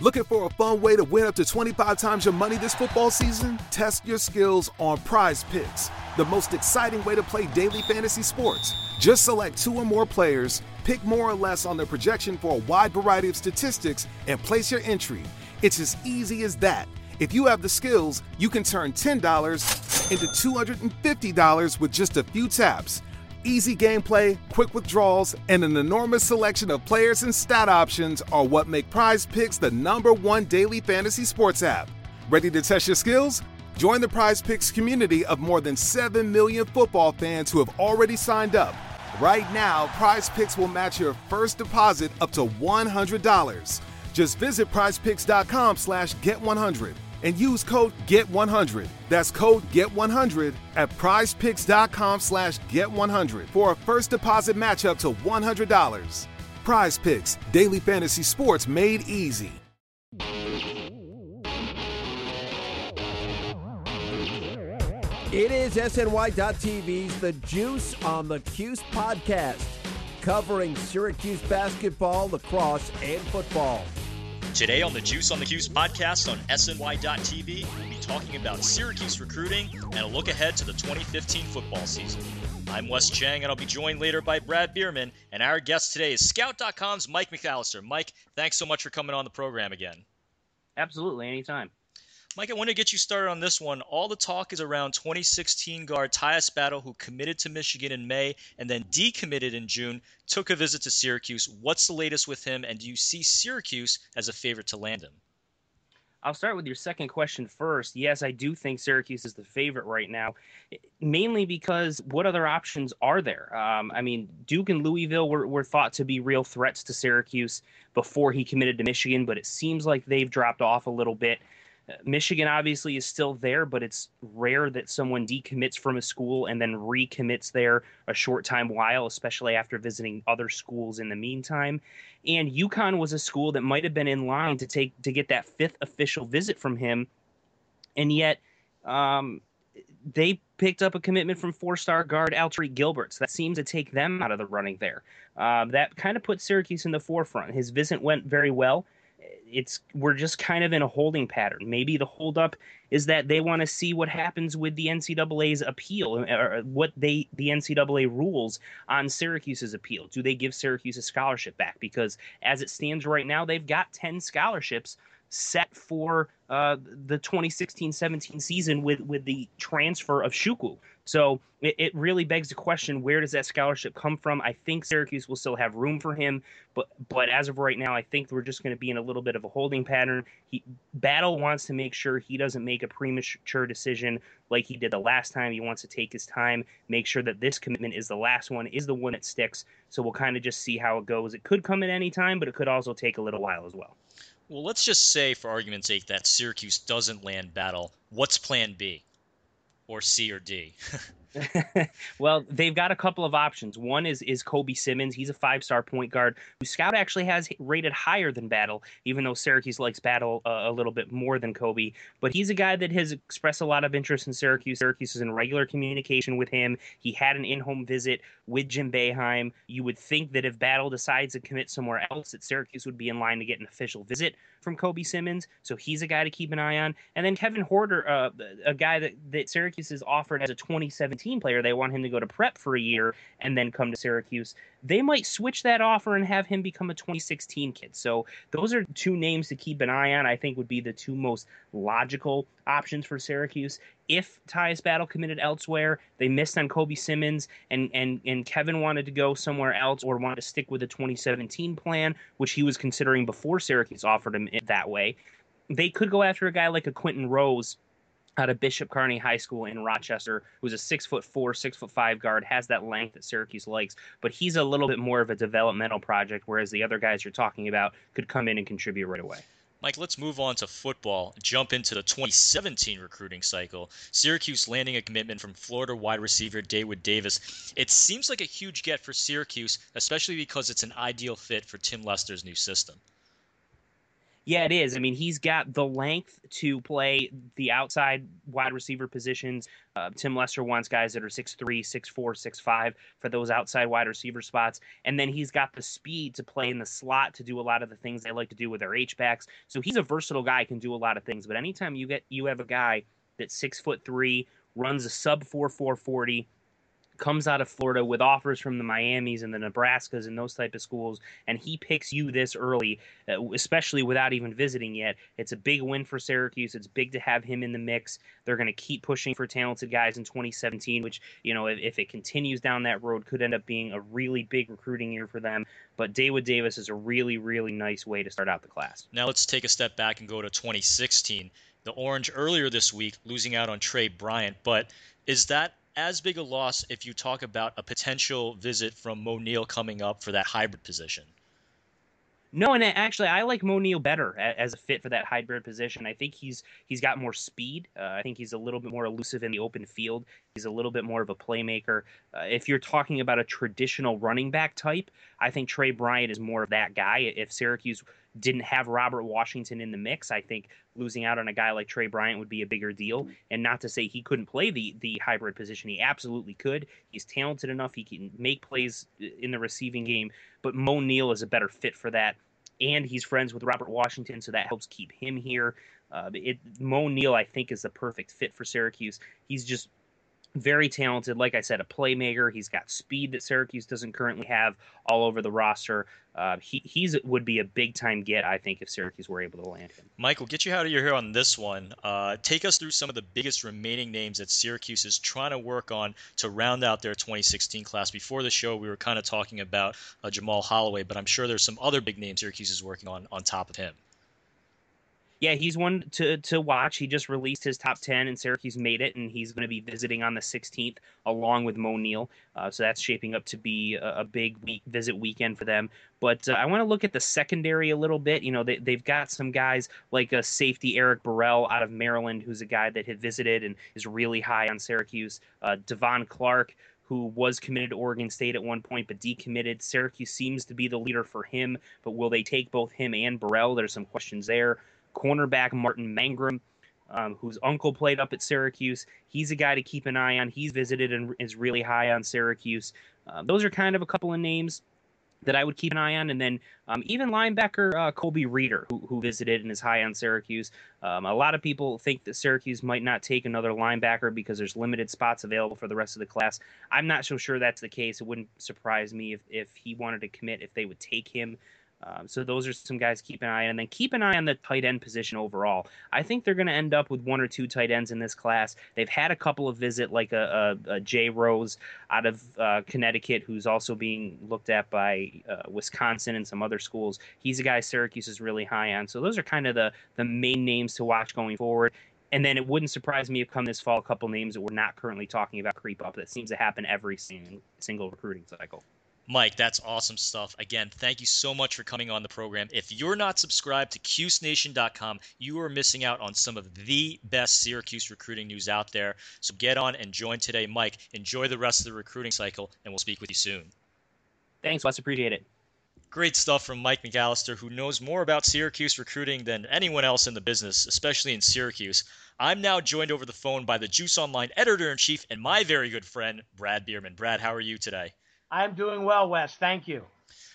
Looking for a fun way to win up to 25 times your money this football season? Test your skills on Prize Picks, the most exciting way to play daily fantasy sports. Just select 2 or more players, pick more or less on their projection for a wide variety of statistics, and place your entry. It's as easy as that. If you have the skills, you can turn $10 into $250 with just a few taps. Easy gameplay, quick withdrawals, and an enormous selection of players and stat options are what make Prize Picks the #1 daily fantasy sports app. Ready to test your skills? Join the Prize Picks community of more than 7 million football fans who have already signed up. Right now, Prize Picks will match your first deposit up to $100. Just visit prizepicks.com/get100 and use code GET100. That's code GET100 at prizepicks.com/get100 for a first deposit match up to $100. Prize Picks, daily fantasy sports made easy. It is SNY.TV's The Juice on the Cuse podcast, covering Syracuse basketball, lacrosse, and football. Today on the Juice on the Cuse podcast on SNY.TV, we'll be talking about Syracuse recruiting and a look ahead to the 2015 football season. I'm Wes Chang, and I'll be joined later by Brad Bierman, and our guest today is Scout.com's Mike McAllister. Mike, thanks so much for coming on the program again. Absolutely, anytime. Mike, I want to get you started on this one. All the talk is around 2016 guard Tyus Battle, who committed to Michigan in May and then decommitted in June, took a visit to Syracuse. What's the latest with him, and do you see Syracuse as a favorite to land him? I'll start with your second question first. Yes, I do think Syracuse is the favorite right now, mainly because what other options are there? Duke and Louisville were thought to be real threats to Syracuse before he committed to Michigan, but it seems like they've dropped off a little bit. Michigan obviously is still there, but it's rare that someone decommits from a school and then recommits there a short time while, especially after visiting other schools in the meantime. And UConn was a school that might have been in line to get that 5th official visit from him, and yet they picked up a commitment from 4-star guard Alterique Gilbert. So that seems to take them out of the running there. That kind of put Syracuse in the forefront. His visit went very well. We're just kind of in a holding pattern. Maybe the holdup is that they want to see what happens with the NCAA's appeal, or the NCAA rules on Syracuse's appeal. Do they give Syracuse a scholarship back? Because as it stands right now, they've got 10 scholarships set for the 2016-17 season with the transfer of Chukwu. So it really begs the question, where does that scholarship come from? I think Syracuse will still have room for him, but as of right now, I think we're just going to be in a little bit of a holding pattern. Battle wants to make sure he doesn't make a premature decision like he did the last time. He wants to take his time, make sure that this commitment is the last one, is the one that sticks. So we'll kind of just see how it goes. It could come at any time, but it could also take a little while as well. Well, let's just say, for argument's sake, that Syracuse doesn't land Battle. What's plan B? Or C or D? Well, they've got a couple of options. One is Kobe Simmons. He's a 5-star point guard who Scout actually has rated higher than Battle, even though Syracuse likes Battle a little bit more than Kobe. But he's a guy that has expressed a lot of interest in Syracuse. Syracuse is in regular communication with him. He had an in-home visit with Jim Boeheim. You would think that if Battle decides to commit somewhere else, that Syracuse would be in line to get an official visit from Kobe Simmons. So he's a guy to keep an eye on. And then Kevin Horder, a guy that Syracuse has offered as a 2017 player. They want him to go to prep for a year and then come to Syracuse. They might switch that offer and have him become a 2016 kid. So those are 2 names to keep an eye on. I think would be the 2 most logical options for Syracuse. If Tyus Battle committed elsewhere, they missed on Kobe Simmons, and Kevin wanted to go somewhere else or wanted to stick with the 2017 plan, which he was considering before Syracuse offered him it that way, they could go after a guy like a Quentin Rose out of Bishop Kearney High School in Rochester, who's a 6'4", 6'5" guard, has that length that Syracuse likes, but he's a little bit more of a developmental project, whereas the other guys you're talking about could come in and contribute right away. Mike, let's move on to football, jump into the 2017 recruiting cycle. Syracuse landing a commitment from Florida wide receiver David Davis. It seems like a huge get for Syracuse, especially because it's an ideal fit for Tim Lester's new system. Yeah, it is. I mean, he's got the length to play the outside wide receiver positions. Tim Lester wants guys that are 6'3", 6'4", 6'5" for those outside wide receiver spots. And then he's got the speed to play in the slot to do a lot of the things they like to do with their H-backs. So he's a versatile guy, can do a lot of things. But anytime you have a guy that's 6'3", runs a sub 4.40, comes out of Florida with offers from the Miamis and the Nebraskas and those type of schools, and he picks you this early, especially without even visiting yet. It's a big win for Syracuse. It's big to have him in the mix. They're going to keep pushing for talented guys in 2017, which, if it continues down that road, could end up being a really big recruiting year for them. But Daewood Davis is a really, really nice way to start out the class. Now let's take a step back and go to 2016. The Orange earlier this week losing out on Trey Bryant, but is that as big a loss if you talk about a potential visit from Mo Neal coming up for that hybrid position? No, and actually, I like Mo Neal better as a fit for that hybrid position. I think he's got more speed. I think he's a little bit more elusive in the open field. He's a little bit more of a playmaker. If you're talking about a traditional running back type, I think Trey Bryant is more of that guy. If Syracuse didn't have Robert Washington in the mix, I think losing out on a guy like Trey Bryant would be a bigger deal. And not to say he couldn't play the hybrid position. He absolutely could. He's talented enough. He can make plays in the receiving game. But Mo Neal is a better fit for that. And he's friends with Robert Washington, so that helps keep him here. Mo Neal, I think, is the perfect fit for Syracuse. He's just very talented. Like I said, a playmaker. He's got speed that Syracuse doesn't currently have all over the roster. He's would be a big-time get, I think, if Syracuse were able to land him. Michael, get you out of your hair on this one. Take us through some of the biggest remaining names that Syracuse is trying to work on to round out their 2016 class. Before the show, we were kind of talking about Jamal Holloway, but I'm sure there's some other big names Syracuse is working on top of him. Yeah, he's one to watch. He just released his top 10, and Syracuse made it, and he's going to be visiting on the 16th along with Mo Neal. So that's shaping up to be a big visit weekend for them. But I want to look at the secondary a little bit. They've got some guys like a safety Eric Burrell out of Maryland, who's a guy that had visited and is really high on Syracuse. Devon Clark, who was committed to Oregon State at one point but decommitted. Syracuse seems to be the leader for him, but will they take both him and Burrell? There's some questions there. Cornerback Martin Mangrum, whose uncle played up at Syracuse. He's a guy to keep an eye on. He's visited and is really high on Syracuse. Those are kind of a couple of names that I would keep an eye on. And then even linebacker Colby Reeder, who visited and is high on Syracuse. A lot of people think that Syracuse might not take another linebacker because there's limited spots available for the rest of the class. I'm not so sure that's the case. It wouldn't surprise me if he wanted to commit, if they would take him. So those are some guys to keep an eye on. And then keep an eye on the tight end position overall. I think they're going to end up with one or two tight ends in this class. They've had a couple of visit, like a Jay Rose out of Connecticut, who's also being looked at by Wisconsin and some other schools. He's a guy Syracuse is really high on. So those are kind of the main names to watch going forward. And then it wouldn't surprise me if come this fall, a couple names that we're not currently talking about creep up. That seems to happen every single recruiting cycle. Mike, that's awesome stuff. Again, thank you so much for coming on the program. If you're not subscribed to CuseNation.com, you are missing out on some of the best Syracuse recruiting news out there. So get on and join today. Mike, enjoy the rest of the recruiting cycle, and we'll speak with you soon. Thanks, Wes. Appreciate it. Great stuff from Mike McAllister, who knows more about Syracuse recruiting than anyone else in the business, especially in Syracuse. I'm now joined over the phone by the Juice Online editor-in-chief and my very good friend, Brad Bierman. Brad, how are you today? I'm doing well, Wes. Thank you.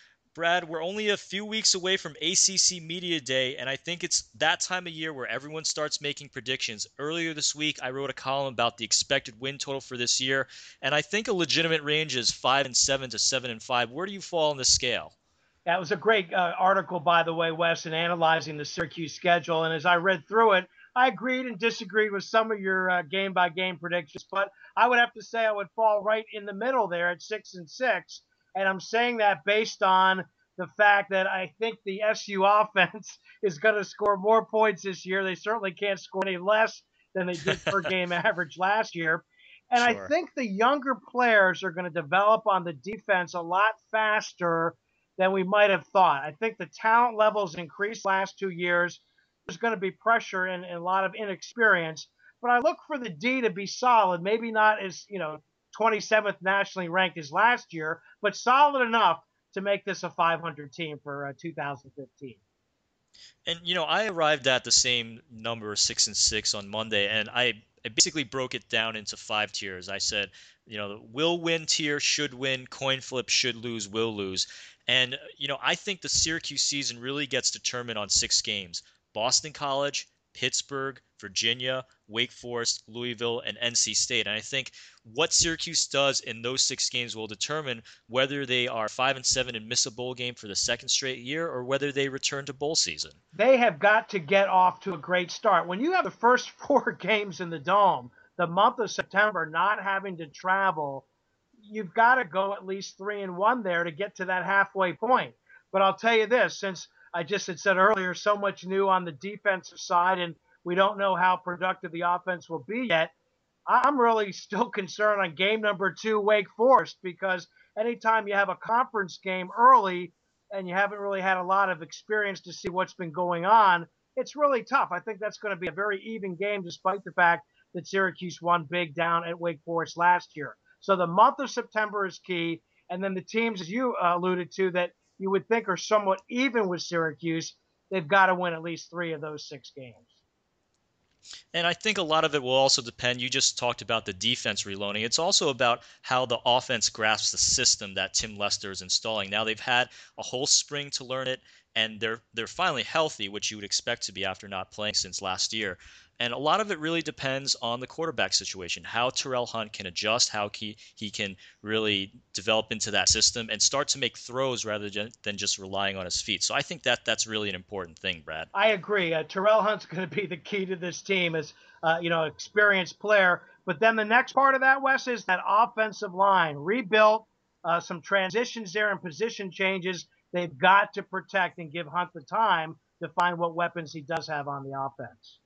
Brad, we're only a few weeks away from ACC Media Day, and I think it's that time of year where everyone starts making predictions. Earlier this week, I wrote a column about the expected win total for this year, and I think a legitimate range is 5-7 to 7-5. Where do you fall on this scale? That was a great article, by the way, Wes, in analyzing the Syracuse schedule. And as I read through it, I agreed and disagreed with some of your game-by-game predictions, but I would have to say I would fall right in the middle there at 6-6. And I'm saying that based on the fact that I think the SU offense is going to score more points this year. They certainly can't score any less than they did per game average last year. And sure. I think the younger players are going to develop on the defense a lot faster than we might have thought. I think the talent levels increased last 2 years. There's going to be pressure and a lot of inexperience. But I look for the D to be solid, maybe not as, 27th nationally ranked as last year, but solid enough to make this a 500 team for 2015. And, I arrived at the same number, 6-6 on Monday, and I basically broke it down into 5 tiers. I said, the will win tier, should win, coin flip, should lose, will lose. And, I think the Syracuse season really gets determined on 6 games. Boston College, Pittsburgh, Virginia, Wake Forest, Louisville, and NC State. And I think what Syracuse does in those 6 games will determine whether they are 5-7 and miss a bowl game for the second straight year, or whether they return to bowl season. They have got to get off to a great start. When you have the first 4 games in the Dome, the month of September, not having to travel, you've got to go at least 3-1 there to get to that halfway point. But I'll tell you this, since I just had said earlier, so much new on the defensive side, and we don't know how productive the offense will be yet. I'm really still concerned on game number 2, Wake Forest, because anytime you have a conference game early and you haven't really had a lot of experience to see what's been going on, it's really tough. I think that's going to be a very even game, despite the fact that Syracuse won big down at Wake Forest last year. So the month of September is key. And then the teams, as you alluded to, that you would think are somewhat even with Syracuse, they've got to win at least 3 of those 6 games. And I think a lot of it will also depend. You just talked about the defense reloading. It's also about how the offense grasps the system that Tim Lester is installing. Now they've had a whole spring to learn it, and they're finally healthy, which you would expect to be after not playing since last year. And a lot of it really depends on the quarterback situation, how Terrell Hunt can adjust, how he can really develop into that system and start to make throws rather than just relying on his feet. So I think that's really an important thing, Brad. I agree. Terrell Hunt's going to be the key to this team as, experienced player. But then the next part of that, Wes, is that offensive line. Rebuilt, some transitions there and position changes. They've got to protect and give Hunt the time to find what weapons he does have on the offense.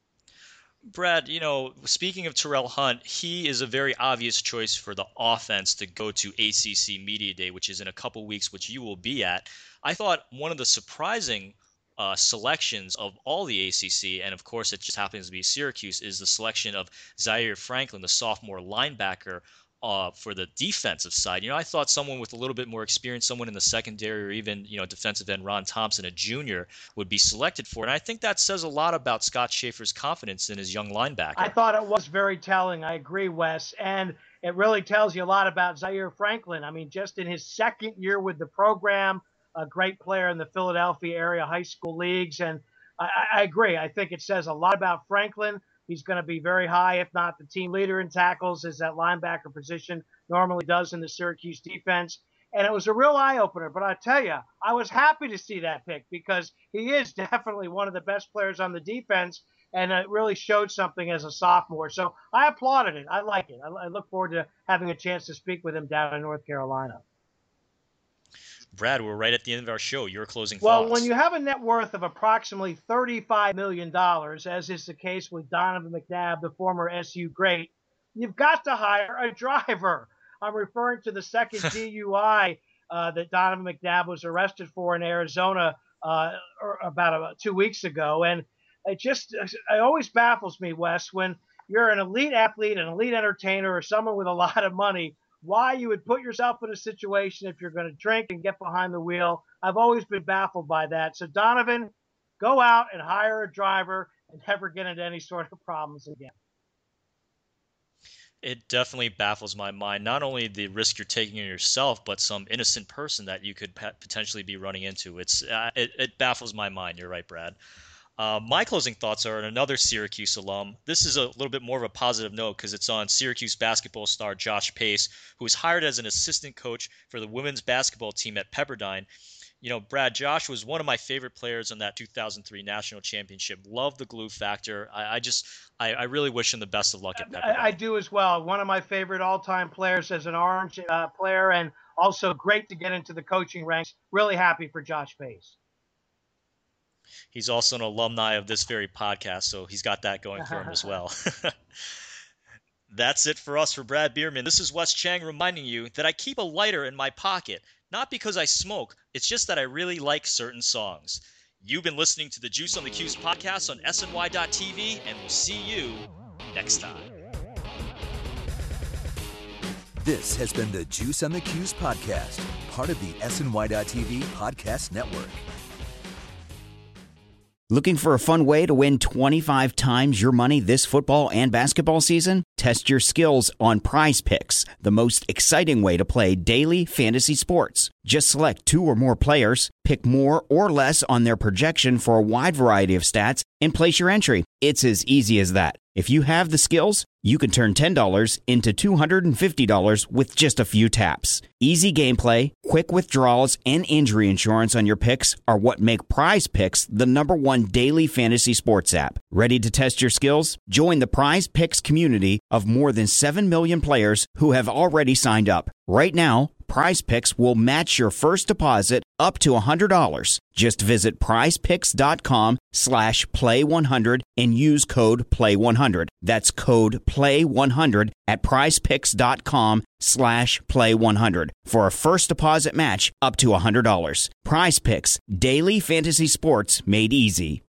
Brad, speaking of Terrell Hunt, he is a very obvious choice for the offense to go to ACC Media Day, which is in a couple weeks, which you will be at. I thought one of the surprising selections of all the ACC, and of course it just happens to be Syracuse, is the selection of Zaire Franklin, the sophomore linebacker, for the defensive side. I thought someone with a little bit more experience, someone in the secondary, or even, defensive end Ron Thompson, a junior, would be selected for. And I think that says a lot about Scott Schaefer's confidence in his young linebacker. I thought it was very telling. I agree, Wes. And it really tells you a lot about Zaire Franklin. I mean, just in his second year with the program, a great player in the Philadelphia area high school leagues. And I agree. I think it says a lot about Franklin. He's going to be very high, if not the team leader in tackles, as that linebacker position normally does in the Syracuse defense. And it was a real eye-opener. But I tell you, I was happy to see that pick because he is definitely one of the best players on the defense, and it really showed something as a sophomore. So I applauded it. I like it. I look forward to having a chance to speak with him down in North Carolina. Brad, we're right at the end of our show. Your closing thoughts. Well, when you have a net worth of approximately $35 million, as is the case with Donovan McNabb, the former SU great, you've got to hire a driver. I'm referring to the second DUI that Donovan McNabb was arrested for in Arizona about 2 weeks ago. And it always baffles me, Wes, when you're an elite athlete, an elite entertainer, or someone with a lot of money, why you would put yourself in a situation if you're going to drink and get behind the wheel. I've always been baffled by that. So Donovan, go out and hire a driver and never get into any sort of problems again. It definitely baffles my mind, not only the risk you're taking on yourself, but some innocent person that you could potentially be running into. It baffles my mind. You're right, Brad. My closing thoughts are on another Syracuse alum. This is a little bit more of a positive note because it's on Syracuse basketball star Josh Pace, who was hired as an assistant coach for the women's basketball team at Pepperdine. Brad, Josh was one of my favorite players on that 2003 national championship. Loved the glue factor. I really wish him the best of luck at Pepperdine. I do as well. One of my favorite all-time players as an Orange player, and also great to get into the coaching ranks. Really happy for Josh Pace. He's also an alumni of this very podcast, so he's got that going for him as well. That's it for us for Brad Bierman. This is Wes Chang reminding you that I keep a lighter in my pocket, not because I smoke, it's just that I really like certain songs. You've been listening to the Juice on the Cuse podcast on SNY.TV, and we'll see you next time. This has been the Juice on the Cuse podcast, part of the SNY.TV podcast network. Looking for a fun way to win 25 times your money this football and basketball season? Test your skills on Prize Picks, the most exciting way to play daily fantasy sports. Just select 2 or more players, pick more or less on their projection for a wide variety of stats, and place your entry. It's as easy as that. If you have the skills, you can turn $10 into $250 with just a few taps. Easy gameplay, quick withdrawals, and injury insurance on your picks are what make Prize Picks the #1 daily fantasy sports app. Ready to test your skills? Join the Prize Picks community of more than 7 million players who have already signed up. Right now, Prize Picks will match your first deposit up to $100. Just visit prizepicks.com/play100 and use code PLAY100. That's code PLAY100 at prizepicks.com/play100 for a first deposit match up to $100. Prize Picks, daily fantasy sports made easy.